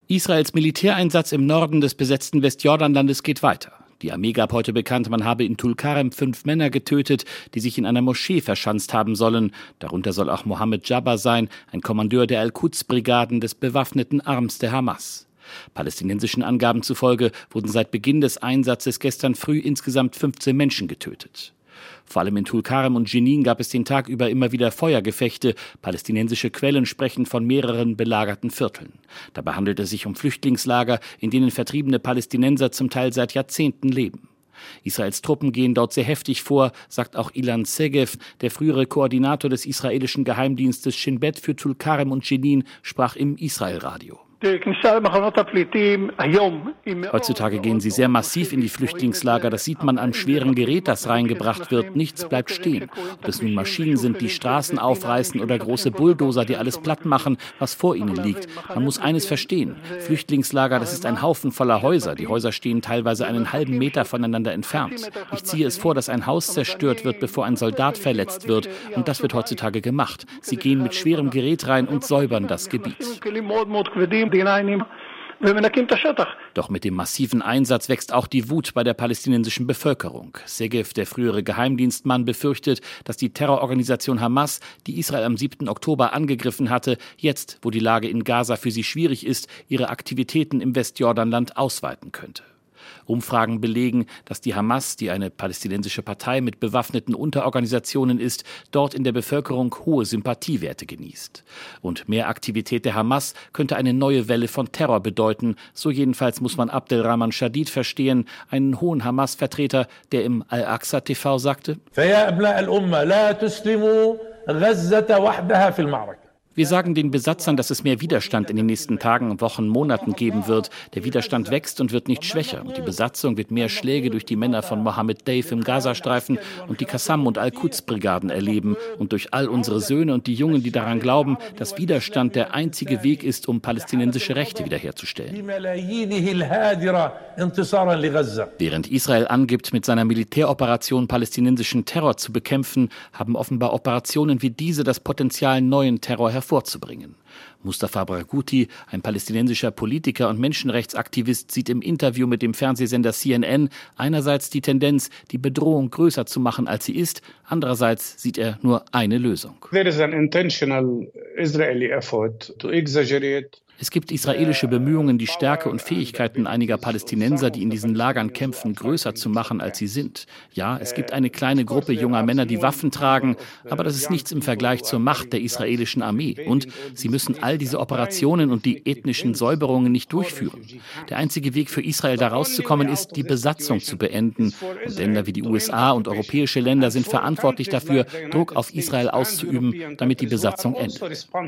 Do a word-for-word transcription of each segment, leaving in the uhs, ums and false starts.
Israels Militäreinsatz im Norden des besetzten Westjordanlandes geht weiter. Die Armee gab heute bekannt, man habe in Tulkarem fünf Männer getötet, die sich in einer Moschee verschanzt haben sollen. Darunter soll auch Mohammed Jabbar sein, ein Kommandeur der Al-Quds-Brigaden des bewaffneten Arms der Hamas. Palästinensischen Angaben zufolge wurden seit Beginn des Einsatzes gestern früh insgesamt fünfzehn Menschen getötet. Vor allem in Tulkarem und Jenin gab es den Tag über immer wieder Feuergefechte. Palästinensische Quellen sprechen von mehreren belagerten Vierteln. Dabei handelt es sich um Flüchtlingslager, in denen vertriebene Palästinenser zum Teil seit Jahrzehnten leben. Israels Truppen gehen dort sehr heftig vor, sagt auch Ilan Segev, der frühere Koordinator des israelischen Geheimdienstes Shin Bet für Tulkarem und Jenin, sprach im Israelradio. Heutzutage gehen sie sehr massiv in die Flüchtlingslager. Das sieht man am schweren Gerät, das reingebracht wird. Nichts bleibt stehen. Ob es nun Maschinen sind, die Straßen aufreißen oder große Bulldozer, die alles platt machen, was vor ihnen liegt. Man muss eines verstehen. Flüchtlingslager, das ist ein Haufen voller Häuser. Die Häuser stehen teilweise einen halben Meter voneinander entfernt. Ich ziehe es vor, dass ein Haus zerstört wird, bevor ein Soldat verletzt wird. Und das wird heutzutage gemacht. Sie gehen mit schwerem Gerät rein und säubern das Gebiet. Doch mit dem massiven Einsatz wächst auch die Wut bei der palästinensischen Bevölkerung. Segev, der frühere Geheimdienstmann, befürchtet, dass die Terrororganisation Hamas, die Israel am siebten Oktober angegriffen hatte, jetzt, wo die Lage in Gaza für sie schwierig ist, ihre Aktivitäten im Westjordanland ausweiten könnte. Umfragen belegen, dass die Hamas, die eine palästinensische Partei mit bewaffneten Unterorganisationen ist, dort in der Bevölkerung hohe Sympathiewerte genießt. Und mehr Aktivität der Hamas könnte eine neue Welle von Terror bedeuten. So jedenfalls muss man Abdelrahman Shadid verstehen, einen hohen Hamas-Vertreter, der im Al-Aqsa T V sagte: Wir sagen den Besatzern, dass es mehr Widerstand in den nächsten Tagen, Wochen, Monaten geben wird. Der Widerstand wächst und wird nicht schwächer. Und die Besatzung wird mehr Schläge durch die Männer von Mohammed Deif im Gazastreifen und die Qassam- und Al-Quds-Brigaden erleben. Und durch all unsere Söhne und die Jungen, die daran glauben, dass Widerstand der einzige Weg ist, um palästinensische Rechte wiederherzustellen. Während Israel angibt, mit seiner Militäroperation palästinensischen Terror zu bekämpfen, haben offenbar Operationen wie diese das Potenzial, neuen Terror hervorzubringen. vorzubringen. Mustafa Barghouti, ein palästinensischer Politiker und Menschenrechtsaktivist, sieht im Interview mit dem Fernsehsender C N N einerseits die Tendenz, die Bedrohung größer zu machen, als sie ist, andererseits sieht er nur eine Lösung. There is an intentional Israeli effort to exaggerate. Es gibt israelische Bemühungen, die Stärke und Fähigkeiten einiger Palästinenser, die in diesen Lagern kämpfen, größer zu machen, als sie sind. Ja, es gibt eine kleine Gruppe junger Männer, die Waffen tragen, aber das ist nichts im Vergleich zur Macht der israelischen Armee. Und sie müssen all diese Operationen und die ethnischen Säuberungen nicht durchführen. Der einzige Weg für Israel, da rauszukommen, ist, die Besatzung zu beenden. Und Länder wie die U S A und europäische Länder sind verantwortlich dafür, Druck auf Israel auszuüben, damit die Besatzung endet.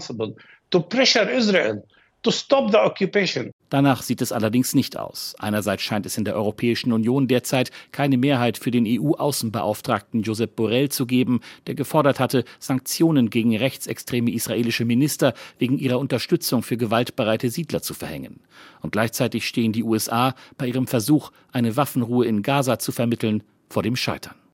To stop the occupation. Danach sieht es allerdings nicht aus. Einerseits scheint es in der Europäischen Union derzeit keine Mehrheit für den E U-Außenbeauftragten Josep Borrell zu geben, der gefordert hatte, Sanktionen gegen rechtsextreme israelische Minister wegen ihrer Unterstützung für gewaltbereite Siedler zu verhängen. Und gleichzeitig stehen die U S A bei ihrem Versuch, eine Waffenruhe in Gaza zu vermitteln, vor dem Scheitern.